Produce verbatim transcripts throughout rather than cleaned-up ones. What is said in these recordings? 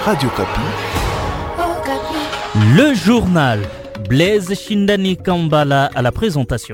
Radio Kapi. Le journal. Blaise Shindani Kambala à la présentation.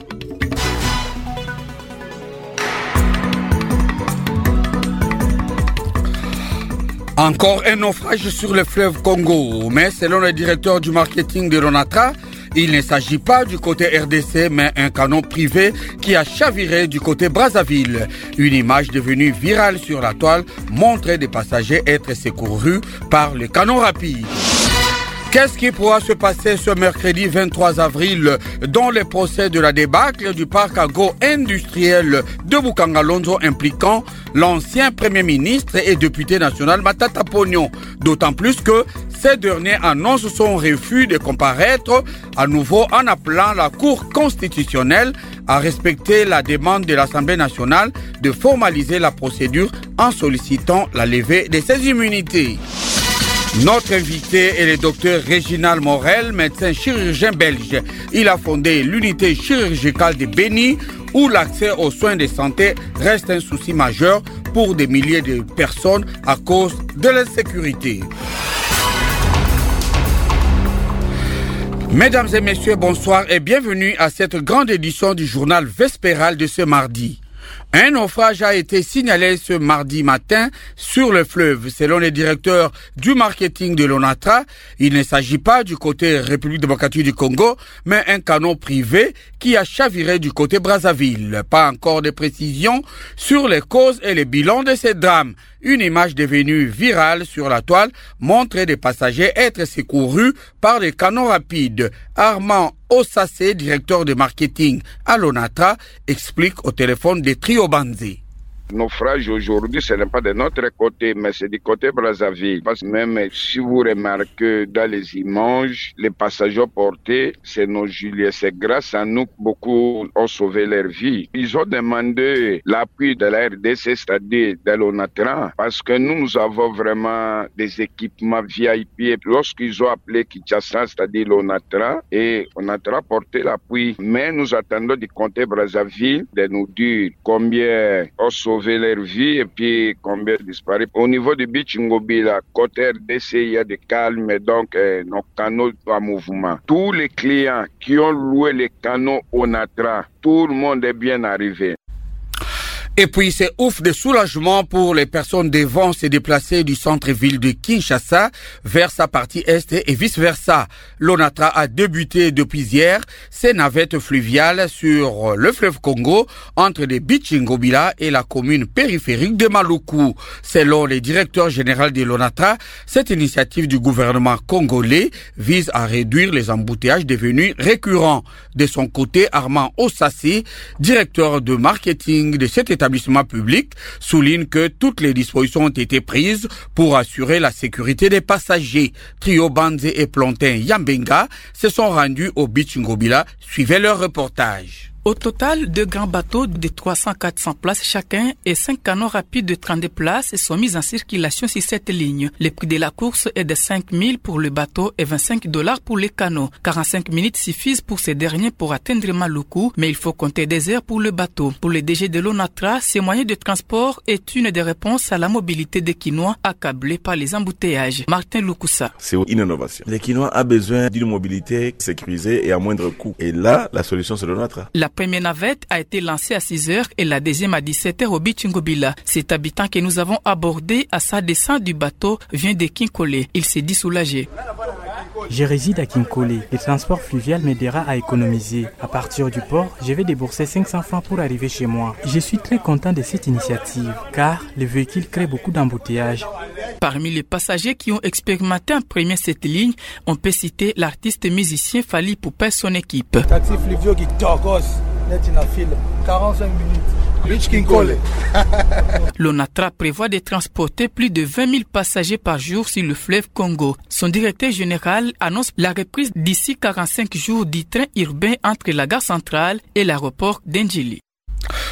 Encore un naufrage sur le fleuve Congo, mais selon le directeur du marketing de l'ONATRA, il ne s'agit pas du côté R D C, mais un canot privé qui a chaviré du côté Brazzaville. Une image devenue virale sur la toile montrait des passagers être secourus par le canot rapide. Qu'est-ce qui pourra se passer ce mercredi vingt-trois avril dans le procès de la débâcle du parc agro-industriel de Bukangalonzo impliquant l'ancien Premier ministre et député national Matata Pognon? D'autant plus que ces derniers annoncent son refus de comparaître à nouveau en appelant la Cour constitutionnelle à respecter la demande de l'Assemblée nationale de formaliser la procédure en sollicitant la levée de ses immunités. Notre invité est le docteur Réginald Morel, médecin chirurgien belge. Il a fondé l'unité chirurgicale de Béni, où l'accès aux soins de santé reste un souci majeur pour des milliers de personnes à cause de l'insécurité. Mesdames et messieurs, bonsoir et bienvenue à cette grande édition du journal Vespéral de ce mardi. Un naufrage a été signalé ce mardi matin sur le fleuve. Selon le directeur du marketing de l'ONATRA, il ne s'agit pas du côté République démocratique du Congo, mais un canot privé qui a chaviré du côté Brazzaville. Pas encore de précisions sur les causes et les bilans de ces drames. Une image devenue virale sur la toile montrait des passagers être secourus par des canots rapides. Armand Osassé, directeur de marketing à l'ONATRA, explique au téléphone de Trio Banzi. Naufrage aujourd'hui, ce n'est pas de notre côté, mais c'est du côté Brazzaville. Parce que même si vous remarquez dans les images, les passagers portés, c'est nos Juliens. C'est grâce à nous que beaucoup ont sauvé leur vie. Ils ont demandé l'appui de la R D C, c'est-à-dire de l'ONATRA, parce que nous, nous avons vraiment des équipements V I P. Lorsqu'ils ont appelé Kinshasa, c'est-à-dire l'ONATRA, et ONATRA a porté l'appui. Mais nous attendons du côté Brazzaville de nous dire combien ont sauvé leur vie et puis combien disparu. Au niveau du beach Ngobila, côté R D C, il y a des calmes, donc euh, nos canaux en mouvement. Tous les clients qui ont loué les canaux ONATRA, tout le monde est bien arrivé. Et puis c'est ouf de soulagement pour les personnes devant se déplacer du centre-ville de Kinshasa vers sa partie est et vice-versa. L'ONATRA a débuté depuis hier ses navettes fluviales sur le fleuve Congo entre les Bichingobila et la commune périphérique de Maluku. Selon le directeur général de l'ONATRA, cette initiative du gouvernement congolais vise à réduire les embouteillages devenus récurrents. De son côté, Armand Osassé, directeur de marketing de cet établissement public, souligne que toutes les dispositions ont été prises pour assurer la sécurité des passagers. Trio Banze et Plantin Yambenga se sont rendus au Beach Ngobila. Suivez leur reportage. Au total, deux grands bateaux de trois cents à quatre cents places chacun et cinq canots rapides de trente places sont mis en circulation sur cette ligne. Le prix de la course est de cinq mille pour le bateau et vingt-cinq dollars pour les canots. quarante-cinq minutes suffisent pour ces derniers pour atteindre Maluku, mais il faut compter des heures pour le bateau. Pour le D G de l'ONATRA, ces moyens de transport est une des réponses à la mobilité des Quinois accablés par les embouteillages. Martin Lukusa. C'est une innovation. Les Quinois ont besoin d'une mobilité sécurisée et à moindre coût. Et là, la solution c'est l'ONATRA. La La première navette a été lancée à six heures et la deuxième à dix-sept heures au Beach Ngobila. Cet habitant que nous avons abordé à sa descente du bateau vient de Kinkole. Il s'est dit soulagé. Je réside à Kinkole. Le transport fluvial m'aidera à économiser. À partir du port, je vais débourser cinq cents francs pour arriver chez moi. Je suis très content de cette initiative car le véhicule crée beaucoup d'embouteillages. Parmi les passagers qui ont expérimenté en premier cette ligne, on peut citer l'artiste musicien Fali Poupa et son équipe. Taxi fluvio qui togos, net in a file, quarante-cinq minutes. Rich Kinkole. L'ONATRA prévoit de transporter plus de vingt mille passagers par jour sur le fleuve Congo. Son directeur général annonce la reprise d'ici quarante-cinq jours du train urbain entre la gare centrale et l'aéroport d'Ndjili.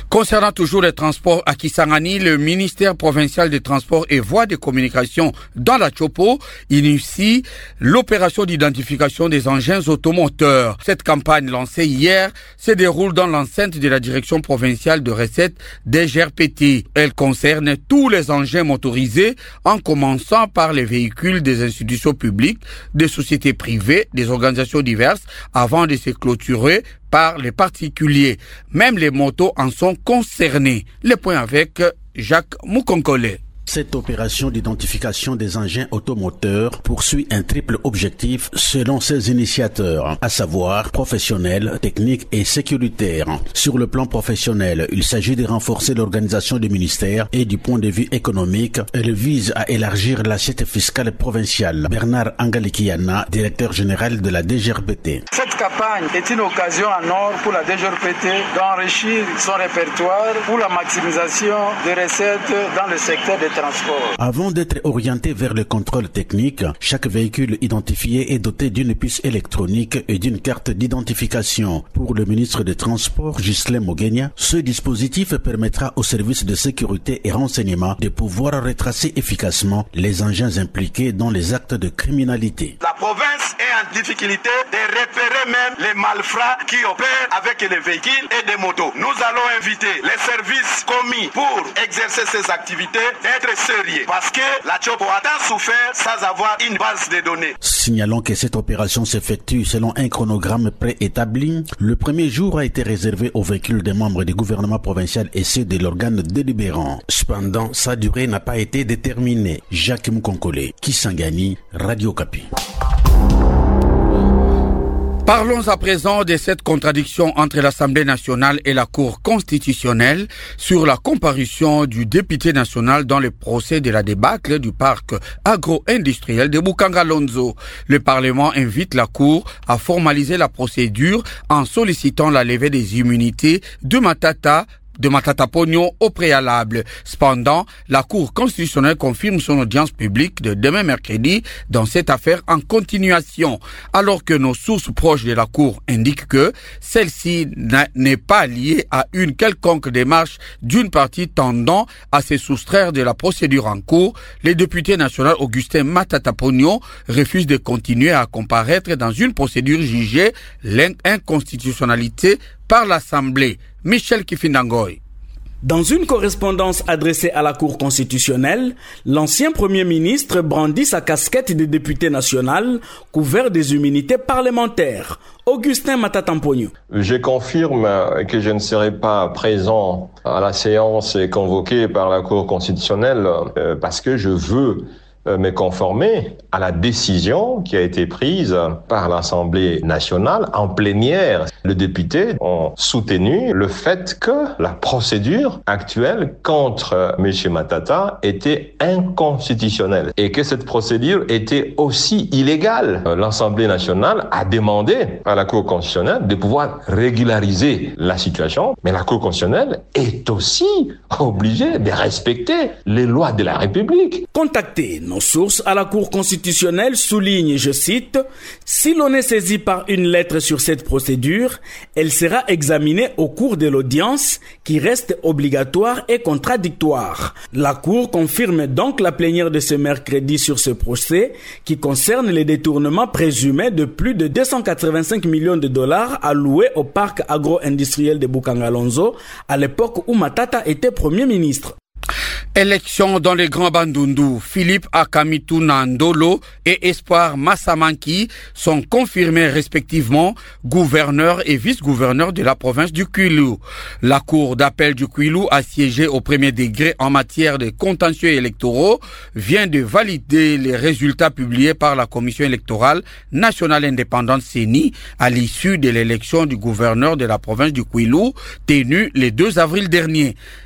Concernant toujours les transports à Kisangani, le ministère provincial des Transports et Voies de Communication dans la Chopo initie l'opération d'identification des engins automoteurs. Cette campagne lancée hier se déroule dans l'enceinte de la direction provinciale de recettes des G R P T. Elle concerne tous les engins motorisés en commençant par les véhicules des institutions publiques, des sociétés privées, des organisations diverses avant de se clôturer par les particuliers. Même les motos en sont concernés. Les points avec Jacques Moukonkole. Cette opération d'identification des engins automoteurs poursuit un triple objectif selon ses initiateurs, à savoir professionnel, technique et sécuritaire. Sur le plan professionnel, il s'agit de renforcer l'organisation du ministère et du point de vue économique, elle vise à élargir l'assiette fiscale provinciale. Bernard Angalikiana, directeur général de la D G R P T. Cette campagne est une occasion en or pour la D G R P T d'enrichir son répertoire pour la maximisation des recettes dans le secteur des transport. Avant d'être orienté vers le contrôle technique, chaque véhicule identifié est doté d'une puce électronique et d'une carte d'identification. Pour le ministre des Transports, Ghislain Mogenia, ce dispositif permettra aux services de sécurité et renseignement de pouvoir retracer efficacement les engins impliqués dans les actes de criminalité. La province est en difficulté de repérer même les malfrats qui opèrent avec les véhicules et des motos. Nous allons inviter les services commis pour exercer ces activités d'être sérieux parce que la Chopo a tant souffert sans avoir une base de données. Signalons que cette opération s'effectue selon un chronogramme préétabli. Le premier jour a été réservé aux véhicules des membres du gouvernement provincial et ceux de l'organe délibérant. Cependant, sa durée n'a pas été déterminée. Jacques Moukonkole, Kisangani, Radio Okapi. Parlons à présent de cette contradiction entre l'Assemblée nationale et la Cour constitutionnelle sur la comparution du député national dans le procès de la débâcle du parc agro-industriel de Bukanga-Lonzo. Le Parlement invite la Cour à formaliser la procédure en sollicitant la levée des immunités de Matata de Matata Pogno au préalable. Cependant, la Cour constitutionnelle confirme son audience publique de demain mercredi dans cette affaire en continuation, alors que nos sources proches de la Cour indiquent que celle-ci n'est pas liée à une quelconque démarche d'une partie tendant à se soustraire de la procédure en cours. Le député national Augustin Matata Pogno refuse de continuer à comparaître dans une procédure jugée l'inconstitutionnalité par l'Assemblée. Michel Kifindangoy. Dans une correspondance adressée à la Cour constitutionnelle, l'ancien Premier ministre brandit sa casquette de député national couvert des immunités parlementaires. Augustin Matata Pogno. Je confirme que je ne serai pas présent à la séance convoquée par la Cour constitutionnelle euh, parce que je veux me conformer à la décision qui a été prise par l'Assemblée nationale en plénière. Les députés ont soutenu le fait que la procédure actuelle contre M. Matata était inconstitutionnelle et que cette procédure était aussi illégale. L'Assemblée nationale a demandé à la Cour constitutionnelle de pouvoir régulariser la situation, mais la Cour constitutionnelle est aussi obligée de respecter les lois de la République. Contactez nos sources à la Cour constitutionnelle soulignent, je cite, « Si l'on est saisi par une lettre sur cette procédure, elle sera examinée au cours de l'audience qui reste obligatoire et contradictoire. » La Cour confirme donc la plénière de ce mercredi sur ce procès qui concerne les détournements présumés de plus de deux cent quatre-vingt-cinq millions de dollars alloués au parc agro-industriel de Bukanga-Lonzo à l'époque où Matata était Premier ministre. Élection dans les Grands Bandundu, Philippe Akamitu Nandolo et Espoir Massamanki sont confirmés respectivement gouverneur et vice-gouverneur de la province du Kwilu. La cour d'appel du Kwilu, assiégée au premier degré en matière de contentieux électoraux, vient de valider les résultats publiés par la Commission électorale nationale indépendante C E N I à l'issue de l'élection du gouverneur de la province du Kwilu tenue le deux avril dernier.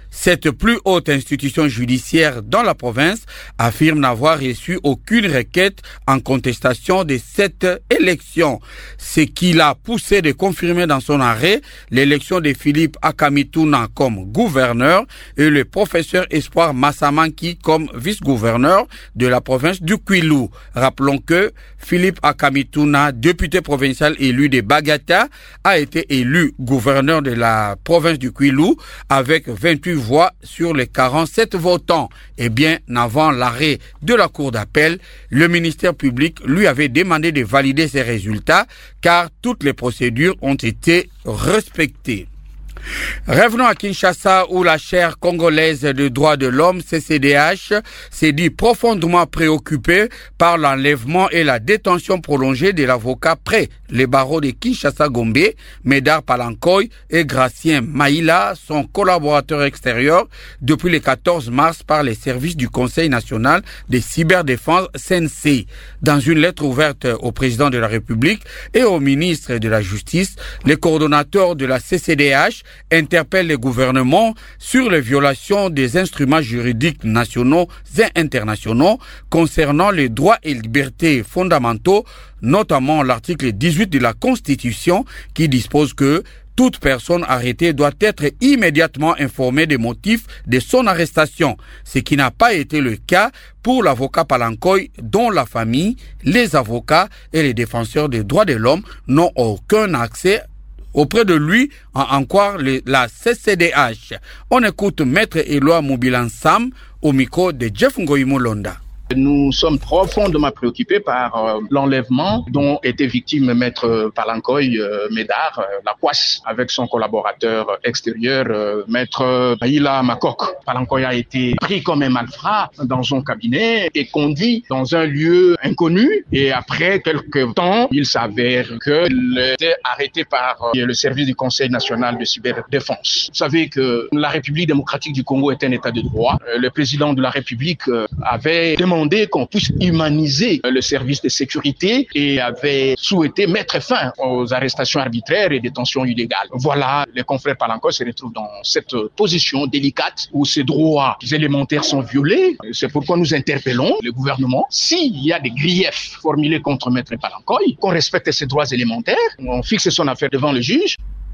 Cette plus haute institution judiciaire dans la province affirme n'avoir reçu aucune requête en contestation de cette élection, ce qui l'a poussé de confirmer dans son arrêt l'élection de Philippe Akamituna comme gouverneur et le professeur Espoir Massamanki comme vice-gouverneur de la province du Kwilu. Rappelons que Philippe Akamituna, député provincial élu de Bagata, a été élu gouverneur de la province du Kwilu avec vingt-huit voix sur les quarante-sept votants. Et bien avant l'arrêt de la cour d'appel, le ministère public lui avait demandé de valider ces résultats car toutes les procédures ont été respectées. Revenons à Kinshasa où la chaire congolaise des droits de l'homme, C C D H, s'est dit profondément préoccupée par l'enlèvement et la détention prolongée de l'avocat près les barreaux de Kinshasa-Gombe, Médard Palankoy et Gracien Maïla, son collaborateur extérieur, depuis le quatorze mars par les services du Conseil national de cyberdéfense C N C. Dans une lettre ouverte au président de la République et au ministre de la Justice, les coordonnateurs de la C C D H interpelle les gouvernements sur les violations des instruments juridiques nationaux et internationaux concernant les droits et libertés fondamentaux, notamment l'article dix-huit de la Constitution qui dispose que toute personne arrêtée doit être immédiatement informée des motifs de son arrestation, ce qui n'a pas été le cas pour l'avocat Palankoy, dont la famille, les avocats et les défenseurs des droits de l'homme n'ont aucun accès auprès de lui, en encore la C C D H. On écoute Maître Éloi Mobilansam au micro de Jeff Ngoïmo Londa. Nous sommes profondément préoccupés par euh, l'enlèvement dont était victime Maître Palankoy euh, Médard, euh, la Kouasse, avec son collaborateur extérieur, euh, Maître Baïla Makok. Palankoy a été pris comme un malfrat dans son cabinet et conduit dans un lieu inconnu. Et après quelques temps, il s'avère qu'il était arrêté par euh, le service du Conseil national de cyberdéfense. Vous savez que la République démocratique du Congo est un état de droit. Euh, le président de la République euh, avait demandé qu'on puisse humaniser le service de sécurité et avait souhaité mettre fin aux arrestations arbitraires et détentions illégales. Voilà, les confrères Palankoy se retrouvent dans cette position délicate où ces droits élémentaires sont violés. C'est pourquoi nous interpellons le gouvernement. S'il y a des griefs formulés contre Maître Palankoy, qu'on respecte ces droits élémentaires, on fixe son affaire devant le juge.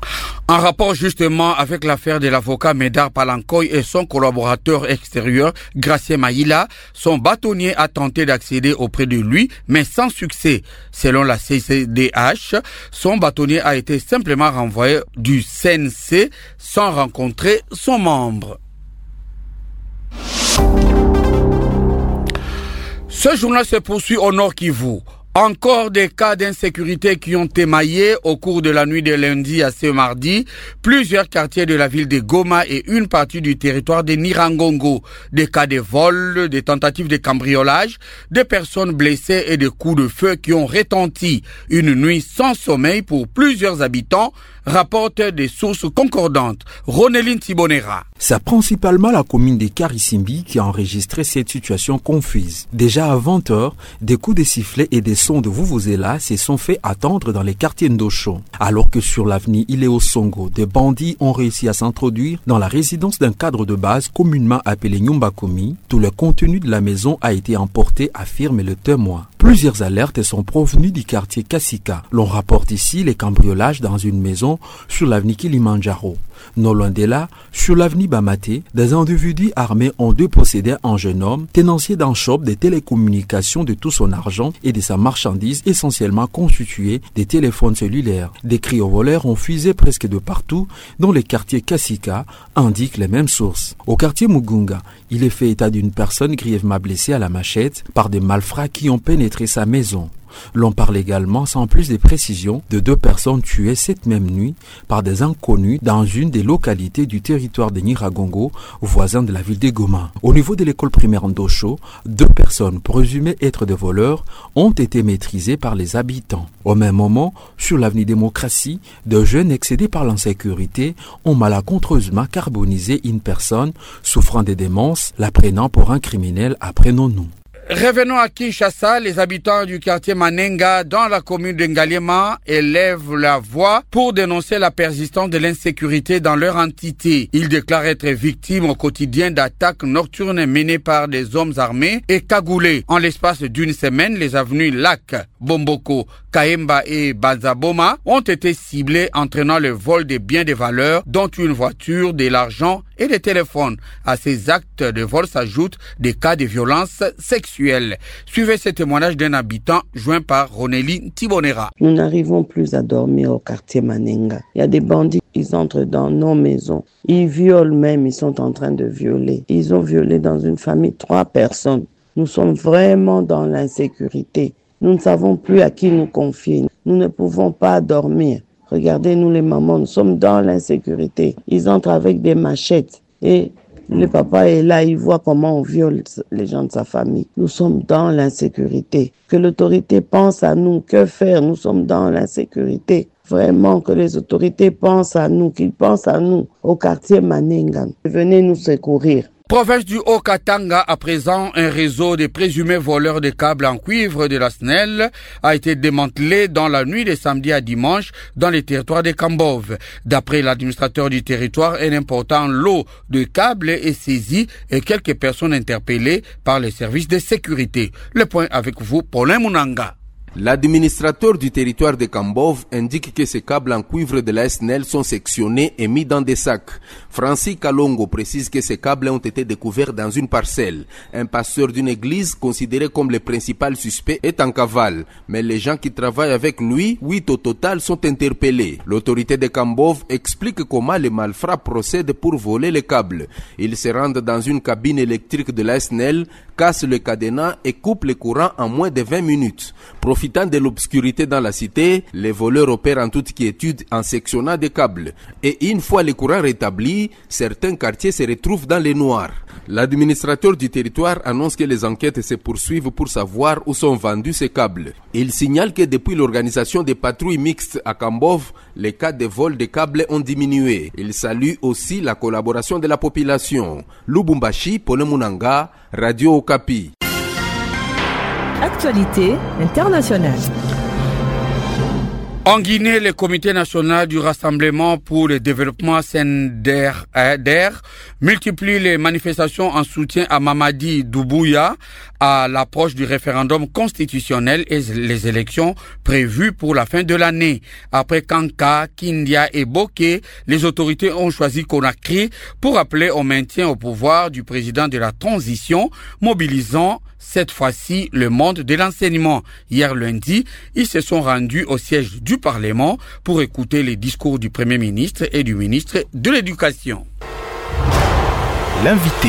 En rapport justement avec l'affaire de l'avocat Médard Palankoy et son collaborateur extérieur, Gracien Maïla, son bâtonnier a tenté d'accéder auprès de lui, mais sans succès. Selon la C C D H, son bâtonnier a été simplement renvoyé du C N C sans rencontrer son membre. Ce journal se poursuit au Nord Kivu. Encore des cas d'insécurité qui ont émaillé au cours de la nuit de lundi à ce mardi plusieurs quartiers de la ville de Goma et une partie du territoire de Nirangongo. Des cas de vol, des tentatives de cambriolage, des personnes blessées et des coups de feu qui ont retenti. Une nuit sans sommeil pour plusieurs habitants, rapportent des sources concordantes. Roneline Tibonera. C'est principalement la commune de Karisimbi qui a enregistré cette situation confuse. Déjà à vingt heures, des coups de sifflet et des sons de vuvuzela se sont fait attendre dans les quartiers Ndosho. Alors que sur l'avenue Iléo Songo, des bandits ont réussi à s'introduire dans la résidence d'un cadre de base communément appelé Nyumbakomi, tout le contenu de la maison a été emporté, affirme le témoin. Plusieurs alertes sont provenues du quartier Kasika. L'on rapporte ici les cambriolages dans une maison sur l'avenue Kilimanjaro. Non loin de là, sur l'avenue Bamaté, des individus armés ont dépossédé un jeune homme, tenancier d'un shop de télécommunications de tout son argent et de sa marchandise essentiellement constituée des téléphones cellulaires. Des cris aux voleurs ont fusé presque de partout dans les quartiers Kasika, indiquent les mêmes sources. Au quartier Mugunga, il est fait état d'une personne grièvement blessée à la machette par des malfrats qui ont pénétré sa maison. L'on parle également, sans plus de précision, de deux personnes tuées cette même nuit par des inconnus dans une des localités du territoire de Nyiragongo, voisin de la ville de Goma. Au niveau de l'école primaire Ndosho, deux personnes présumées être des voleurs ont été maîtrisées par les habitants. Au même moment, sur l'avenue Démocratie, deux jeunes excédés par l'insécurité ont malencontreusement carbonisé une personne souffrant de démence, la prenant pour un criminel après non-nous. Revenons à Kinshasa. Les habitants du quartier Manenga dans la commune de Ngaliema élèvent la voix pour dénoncer la persistance de l'insécurité dans leur entité. Ils déclarent être victimes au quotidien d'attaques nocturnes menées par des hommes armés et cagoulés. En l'espace d'une semaine, les avenues Lac, Bomboko, Kaemba et Bazaboma ont été ciblées, entraînant le vol des biens de valeur, dont une voiture, de l'argent et des téléphones. À ces actes de vol s'ajoutent des cas de violence sexuelle. Suivez ce témoignage d'un habitant joint par Roneli Tibonera. Nous n'arrivons plus à dormir au quartier Manenga. Il y a des bandits, ils entrent dans nos maisons. Ils violent même, ils sont en train de violer. Ils ont violé dans une famille trois personnes. Nous sommes vraiment dans l'insécurité. Nous ne savons plus à qui nous confier. Nous ne pouvons pas dormir. Regardez-nous les mamans, nous sommes dans l'insécurité. Ils entrent avec des machettes et le papa est là, il voit comment on viole les gens de sa famille. Nous sommes dans l'insécurité. Que l'autorité pense à nous, que faire? Nous sommes dans l'insécurité. Vraiment que les autorités pensent à nous, qu'ils pensent à nous, au quartier Manenga. Venez nous secourir. Province du Haut-Katanga, à présent, un réseau de présumés voleurs de câbles en cuivre de la S N E L a été démantelé dans la nuit de samedi à dimanche dans les territoires de Kambove. D'après l'administrateur du territoire, un important lot de câbles est saisi et quelques personnes interpellées par les services de sécurité. Le point avec vous, Paulin Munanga. L'administrateur du territoire de Kambove indique que ces câbles en cuivre de la S N E L sont sectionnés et mis dans des sacs. Francis Kalongo précise que ces câbles ont été découverts dans une parcelle. Un pasteur d'une église, considéré comme le principal suspect, est en cavale. Mais les gens qui travaillent avec lui, huit au total, sont interpellés. L'autorité de Kambove explique comment les malfrats procèdent pour voler les câbles. Ils se rendent dans une cabine électrique de la S N E L, cassent le cadenas et coupent le courant en moins de vingt minutes. Profitant de l'obscurité dans la cité, les voleurs opèrent en toute quiétude en sectionnant des câbles. Et une fois le courant rétabli, certains quartiers se retrouvent dans les noirs. L'administrateur du territoire annonce que les enquêtes se poursuivent pour savoir où sont vendus ces câbles. Il signale que depuis l'organisation des patrouilles mixtes à Kambove, les cas de vol de câbles ont diminué. Il salue aussi la collaboration de la population. Lubumbashi, Paulin Munanga, Radio Okapi. Actualité internationale. En Guinée, le comité national du Rassemblement pour le développement S N D R multiplie les manifestations en soutien à Mamadi Doumbouya à l'approche du référendum constitutionnel et les élections prévues pour la fin de l'année. Après Kanka, Kindia et Boké, les autorités ont choisi Conakry pour appeler au maintien au pouvoir du président de la transition, mobilisant cette fois-ci le monde de l'enseignement. Hier lundi, ils se sont rendus au siège du Parlement pour écouter les discours du Premier ministre et du ministre de l'Éducation. L'invité.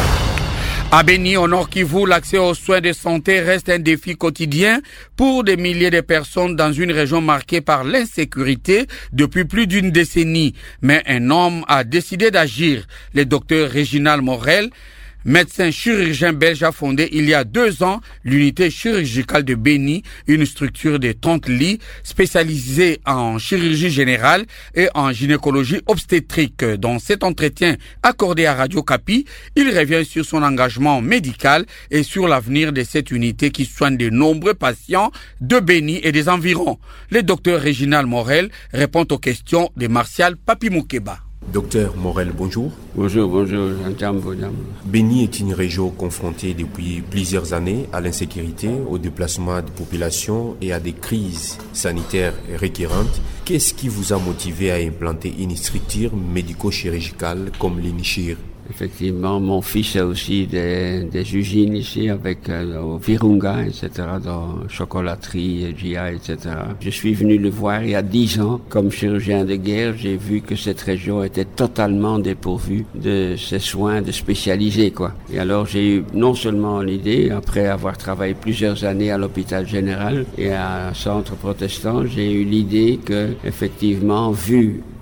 À Beni, au Nord Kivu, l'accès aux soins de santé reste un défi quotidien pour des milliers de personnes dans une région marquée par l'insécurité depuis plus d'une décennie. Mais un homme a décidé d'agir. Le docteur Réginald Morel, médecin chirurgien belge, a fondé il y a deux ans l'unité chirurgicale de Beni, une structure de trente lits spécialisée en chirurgie générale et en gynécologie obstétrique. Dans cet entretien accordé à Radio Okapi, il revient sur son engagement médical et sur l'avenir de cette unité qui soigne de nombreux patients de Beni et des environs. Le docteur Réginald Morel répond aux questions de Martial Papi-Moukeba. Docteur Morel, bonjour. Bonjour, bonjour. Beni est une région confrontée depuis plusieurs années à l'insécurité, au déplacement de populations et à des crises sanitaires récurrentes. Qu'est-ce qui vous a motivé à implanter une structure médico-chirurgicale comme l'INICHIR? Effectivement, mon fils a aussi des, des usines ici avec euh, au Virunga, et cetera, dans chocolaterie, G I, et cetera. Je suis venu le voir il y a dix ans comme chirurgien de guerre. J'ai vu que cette région était totalement dépourvue de ces soins de spécialisés, quoi. Et alors j'ai eu non seulement l'idée, après avoir travaillé plusieurs années à l'hôpital général et à un centre protestant, j'ai eu l'idée que, effectivement, vu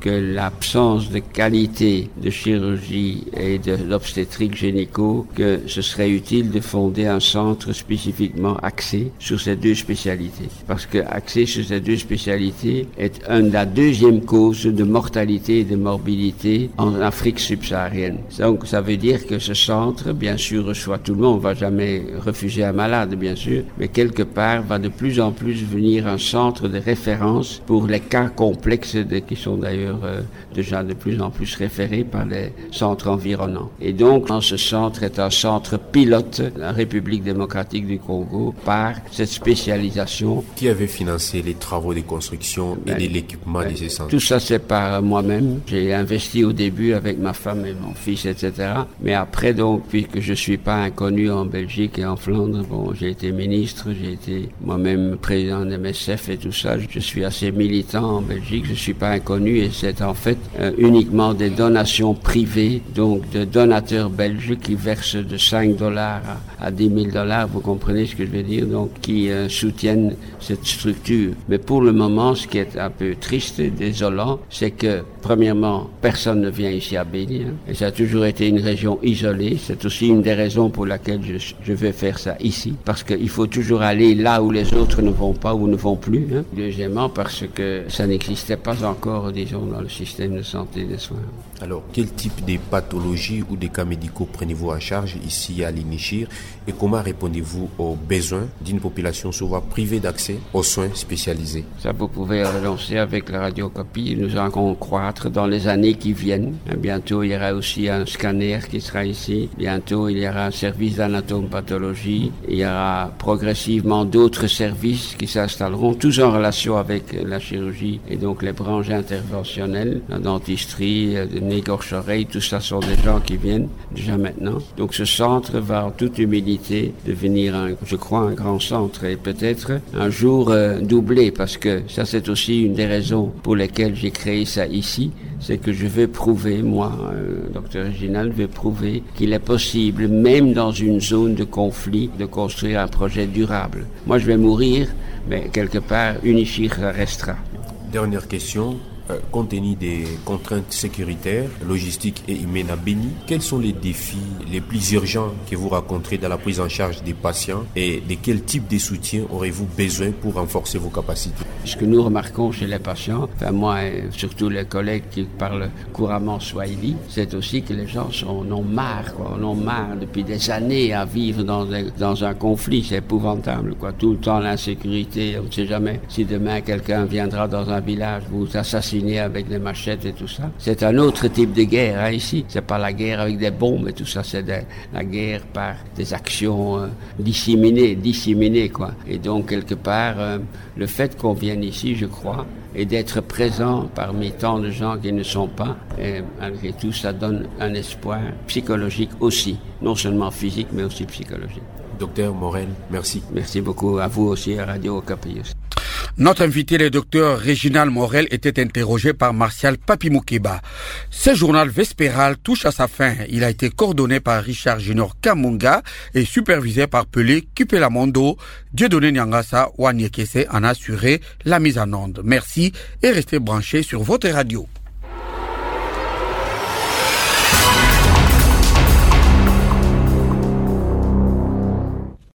que l'absence de qualité de chirurgie et de l'obstétrique gynéco, que ce serait utile de fonder un centre spécifiquement axé sur ces deux spécialités. Parce que axé sur ces deux spécialités est une, la deuxième cause de mortalité et de morbidité en Afrique subsaharienne. Donc ça veut dire que ce centre, bien sûr, reçoit tout le monde, on ne va jamais refuser un malade, bien sûr, mais quelque part va de plus en plus venir un centre de référence pour les cas complexes de, qui sont d'ailleurs euh, déjà de plus en plus référés par les centres environnants. Et donc, ce centre est un centre pilote de la République démocratique du Congo par cette spécialisation. Qui avait financé les travaux de construction et ben, de l'équipement ben, de ces centres? Tout ça, c'est par moi-même. J'ai investi au début avec ma femme et mon fils, et cetera. Mais après, donc, puisque je suis pas inconnu en Belgique et en Flandre, bon, j'ai été ministre, j'ai été moi-même président de M S F et tout ça. Je suis assez militant en Belgique, je suis pas inconnu et c'est en fait euh, uniquement des donations privées, donc de donateurs belges qui versent de cinq dollars à, à dix mille dollars, vous comprenez ce que je veux dire, donc qui euh, soutiennent cette structure. Mais pour le moment, ce qui est un peu triste et désolant, c'est que premièrement, personne ne vient ici à Béni, hein, et ça a toujours été une région isolée. C'est aussi une des raisons pour laquelle je, je vais faire ça ici, parce qu'il faut toujours aller là où les autres ne vont pas ou ne vont plus. Hein. Deuxièmement, parce que ça n'existait pas encore, disons, dans le système de santé des soins. Alors, quel type de pathologies ou de cas médicaux prenez-vous en charge ici à l'Inichir et comment répondez-vous aux besoins d'une population souvent privée d'accès aux soins spécialisés? Ça, vous pouvez relancer avec la radiocopie. Nous allons croître dans les années qui viennent. Bientôt, il y aura aussi un scanner qui sera ici. Bientôt, il y aura un service d'anatomopathologie. Il y aura progressivement d'autres services qui s'installeront, tous en relation avec la chirurgie et donc les branches interventionnelles, la dentisterie, le nez-gorge-oreille, tout ça sont des gens qui viennent déjà maintenant. Donc ce centre va en toute humilité devenir, un, je crois, un grand centre et peut-être un jour euh, doublé, parce que ça c'est aussi une des raisons pour lesquelles j'ai créé ça ici, c'est que je veux prouver, moi, euh, docteur Réginald, veut prouver qu'il est possible, même dans une zone de conflit, de construire un projet durable. Moi je vais mourir, mais quelque part, Unichir restera. Dernière question. Compte tenu des contraintes sécuritaires, logistiques et humaines à Béni, quels sont les défis les plus urgents que vous rencontrez dans la prise en charge des patients et de quel type de soutien aurez-vous besoin pour renforcer vos capacités? Ce que nous remarquons chez les patients, enfin moi et surtout les collègues qui parlent couramment Swahili, c'est aussi que les gens sont, en ont marre, quoi, en ont marre depuis des années à vivre dans, des, dans un conflit, c'est épouvantable, quoi. Tout le temps l'insécurité, on ne sait jamais si demain quelqu'un viendra dans un village, vous assassiner avec des machettes et tout ça. C'est un autre type de guerre, hein, ici. C'est pas la guerre avec des bombes et tout ça, c'est de, la guerre par des actions euh, disséminées, disséminées, quoi. Et donc, quelque part, euh, le fait qu'on vienne ici, je crois, et d'être présent parmi tant de gens qui ne sont pas, et malgré tout, ça donne un espoir psychologique aussi, non seulement physique, mais aussi psychologique. Docteur Morel, merci. Merci beaucoup à vous aussi, à Radio Okapi aussi. Notre invité, le docteur Réginald Morel, était interrogé par Martial Papimoukeba. Ce journal vespéral touche à sa fin. Il a été coordonné par Richard Junior Kamunga et supervisé par Pelé Kupelamondo. Dieudonné Nyangasa Wanyekese en a assuré la mise en onde. Merci et restez branchés sur votre radio.